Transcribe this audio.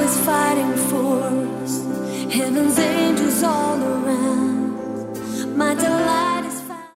always fighting for us. Heaven's angels all around. My delight.